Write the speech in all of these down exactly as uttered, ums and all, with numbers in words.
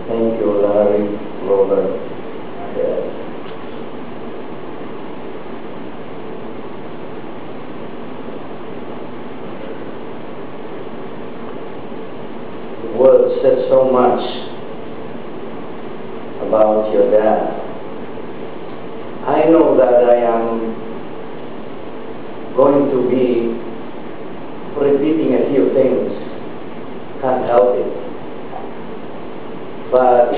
Thank you, Larry, Robert. Yes. The word says so much about your dad. I know that I am going to be repeating a few things. Can't help it. But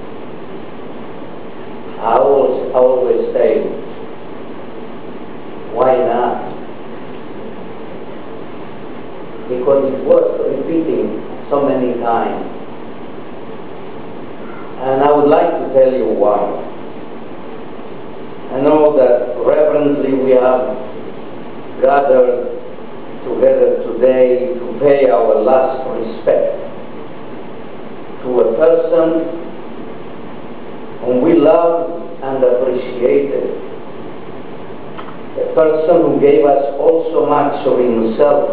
I always, I always say, why not? Because it's worth repeating so many times. And I would like to tell you why. I know that reverently we have gathered together today to pay our last respect to a person whom we loved and appreciated, a person who gave us all so much of himself,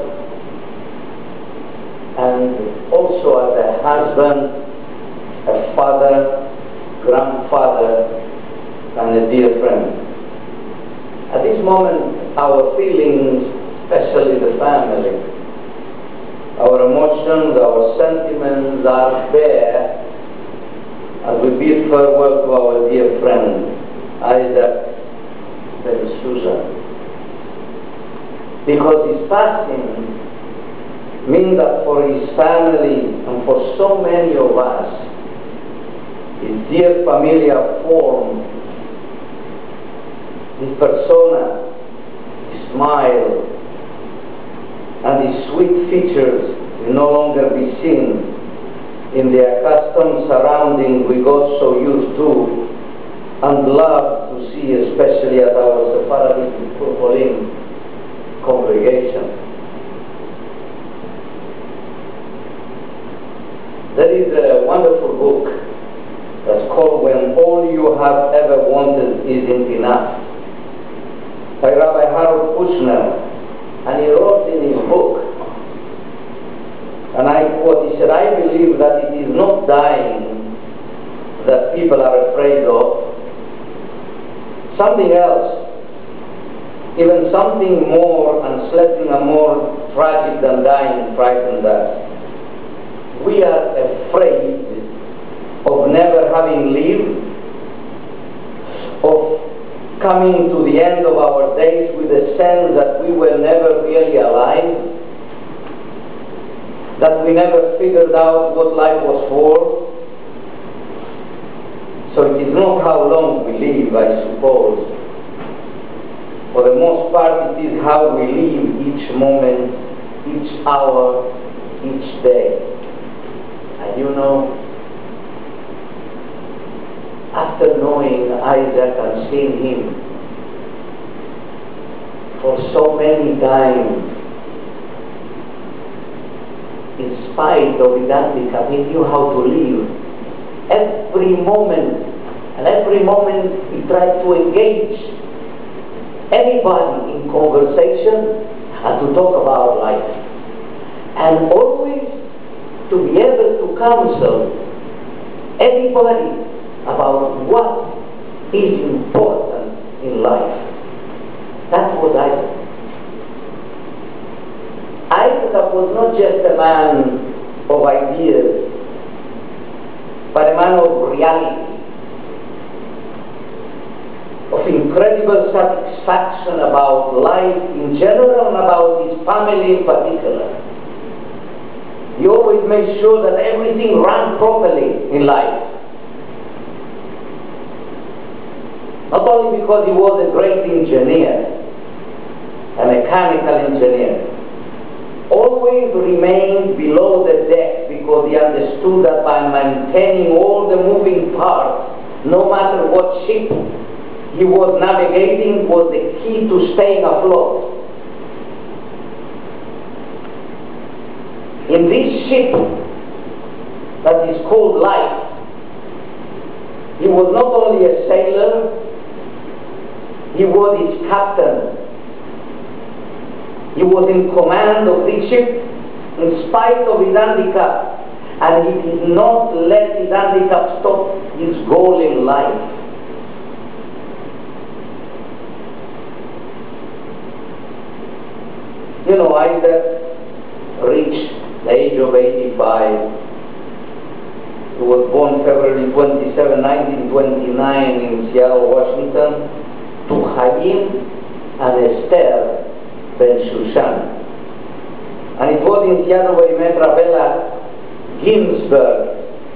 and also as a husband, a father, grandfather, and a dear friend. At this moment, our feelings, especially the family, our emotions, our sentiments are bare as we bid farewell to our dear friend, Isaac Ben Susan. Because his passing means that for his family and for so many of us, his dear familiar form, his persona, his smile, and his sweet features will no longer be seen in the accustomed surroundings we got so used to and love to see, especially at our Sephardic Purpurine congregation. There is a wonderful book that's called When All You Have Ever Wanted Isn't Enough, by Rabbi Harold Kushner. And he wrote in his book, and I quote, he said, I believe that it is not dying that people are afraid of. Something else, even something more unsettling and more tragic than dying, frightens us. We are afraid of never having lived, of coming to the end of our days with a sense that we were never really alive, that we never figured out what life was for. So it is not how long we live, I suppose. For the most part, it is how we live each moment, each hour, each day. And you know, after knowing Isaac and seeing him for so many times, in spite of his handicap, he knew how to live. Every moment, and every moment he tried to engage anybody in conversation and to talk about life. And always to be able to counsel anybody about what is important in life. That was Isaac. Isaac was not just a man of ideas, but a man of reality, of incredible satisfaction about life in general and about his family in particular. He always made sure that everything ran properly in life. Not only because he was a great engineer, a mechanical engineer, always remained below the deck because he understood that by maintaining all the moving parts, no matter what ship he was navigating, was the key to staying afloat. In this ship that is called life, he was not only a sailor, he was its captain. He was in command of this ship in spite of his handicap. and he did not let his handicap stop his goal in life. You know, Isaac reached the age of eighty-five. He was born February twenty-seventh, nineteen twenty-nine in Seattle, Washington, to Chaim and Esther Ben Shushan. And it was in Seattle where he met Ravella Ginsberg.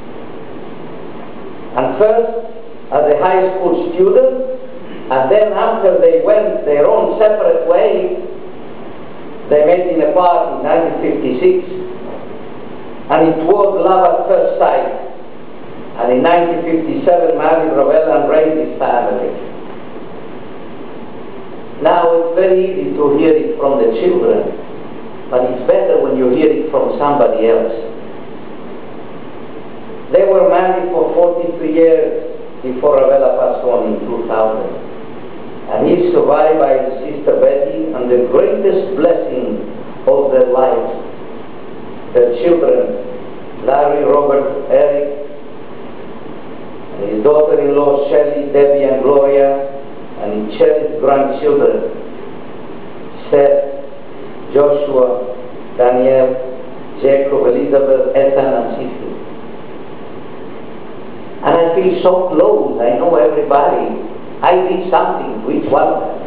And first as a high school student, and then after they went their own separate way, they met in a park in nineteen fifty-six, and it was love at first sight. And in nineteen fifty-seven, married Ravella and raised his family. Now, it's very easy to hear it from the children, but it's better when you hear it from somebody else. They were married for forty-two years before Ravella passed on in two thousand. And he's survived by his sister Betty, and the greatest blessing of their life, their children, Larry, Robert, Eric, and his daughter-in-law Shelley, Debbie, and Gloria, and his cherished grandchildren, Seth, Joshua, Danielle, Jacob, Elizabeth, Ethan, and Sissy. And I feel so close. I know everybody. I did something to each one of them.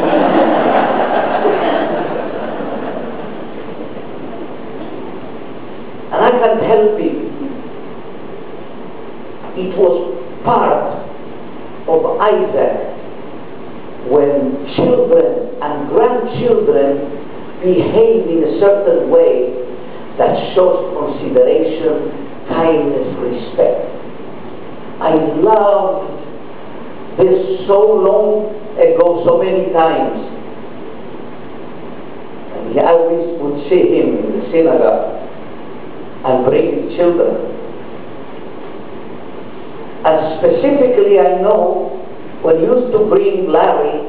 And I can't help it. It was part of Isaac when children and grandchildren behave in a certain way that shows consideration, kindness, respect. I loved this so long ago, so many times. And I always would see him in the synagogue and bring his children. And specifically, I know when he used to bring Larry,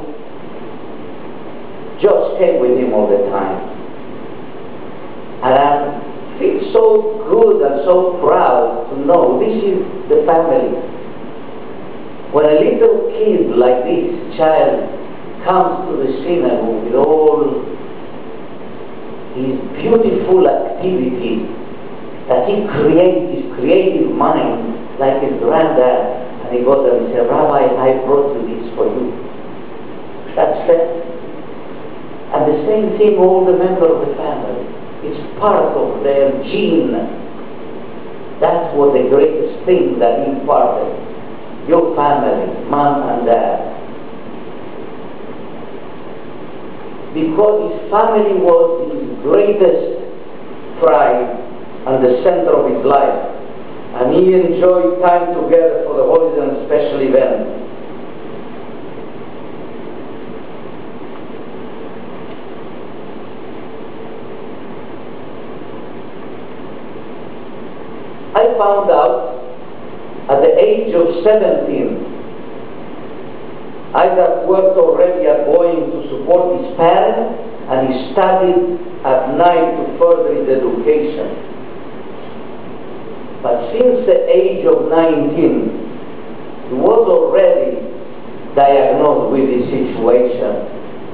Josh came with him all the time. And I feel so good and so proud to know this is the family. When a little kid like this child comes to the synagogue with all his beautiful activity that he creates, his creative mind, like his granddad, and he goes and he says, Rabbi, I brought you this for you. That's fair. And the same thing, all the members of the family. It's part of their gene. That was the greatest thing that he imparted. Your family, mom and dad. Because his family was his greatest pride and the center of his life. And he enjoyed time together for the holidays and special events. I found out at the age of seventeen, Isaac worked already at Boeing to support his parents, and he studied at night to further his education. But since the age of nineteen, he was already diagnosed with this situation,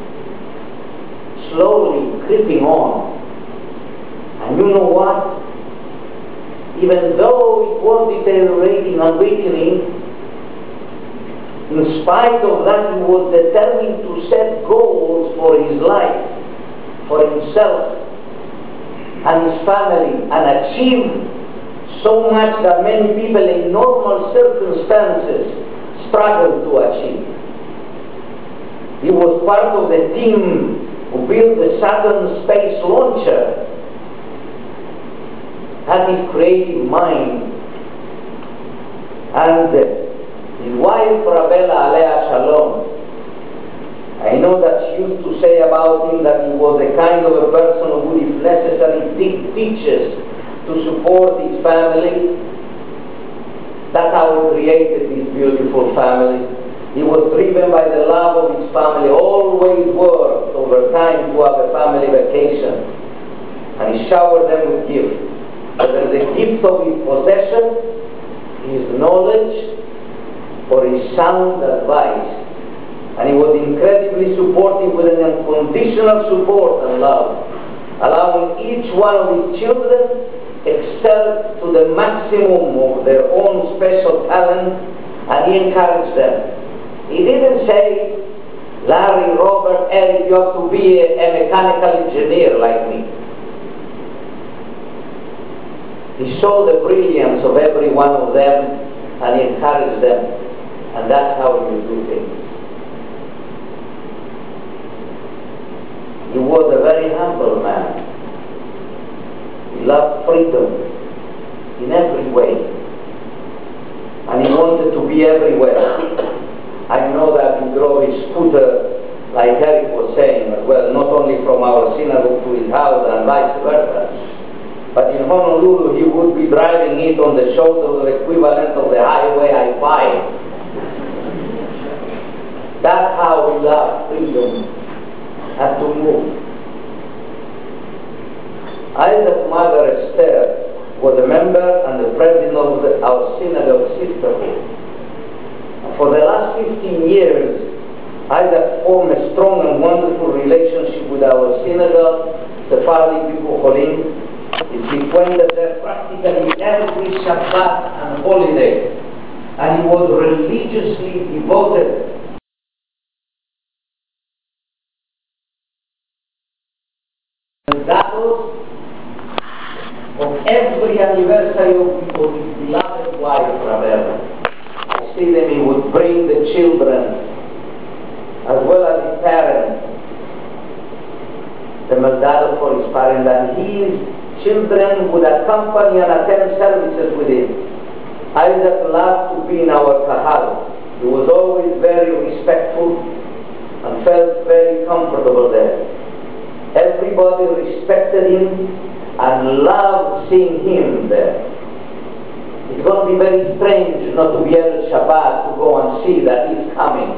slowly creeping on. And you know what? Even though it was deteriorating and weakening, in spite of that, he was determined to set goals for his life, for himself and his family, and achieve so much that many people in normal circumstances struggle to achieve. He was part of the team who built the Saturn space launcher, had his creative mind, and his wife Ravella Alea Shalom, I know that she used to say about him that he was the kind of a person who would, if necessary, dig ditches to support his family. That's how he created this beautiful family. He was driven by the love of his family, always worked overtime to have a family vacation, and he showered them with gifts. whether the gift of his possession, his knowledge, or his sound advice. And he was incredibly supportive with an unconditional support and love, allowing each one of his children excel to the maximum of their own special talent, and he encouraged them. He didn't say, Larry, Robert, Eric, you have to be a, a mechanical engineer like me. He saw the brilliance of every one of them, and he encouraged them, and that's how you do things. He was a very humble man. He loved freedom in every way, and he wanted to be everywhere. I know that he drove his scooter, like Eric was saying as well, not only from our synagogue to his house and vice versa, but in Honolulu he would be driving it on the shoulder, the equivalent of the highway I five. That's how we love freedom and to move. Isaac's mother, Esther, was a member and the president of the, our synagogue sisterhood. For the last fifteen years, Isaac formed a strong and wonderful relationship with our synagogue, Sephardi Bikuch Cholim. He frequented there practically every Shabbat and holiday, and he was religiously devoted that was of every anniversary of his beloved wife, Ravella. I see them, he would bring the children as well as his parents, the Meldado for his parents, and his children would accompany and attend services with him. Isaac loved to be in our kahal. He was always very respectful and felt very comfortable there. Everybody respected him and loved seeing him there. It's going to be very strange not to be able Shabbat to go and see that he's coming.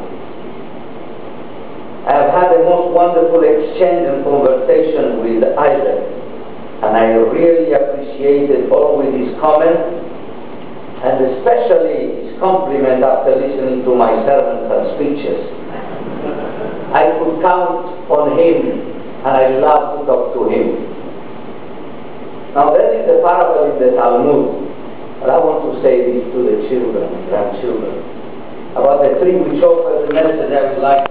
I have had a most wonderful exchange and conversation with Isaac, and I really appreciated always his comment, and especially his compliment after listening to my sermons and speeches. I could count on him, and I love to talk to him. Now there is a parable in the Talmud, but I want to say this to the children, grandchildren, about the tree which offers the message I would like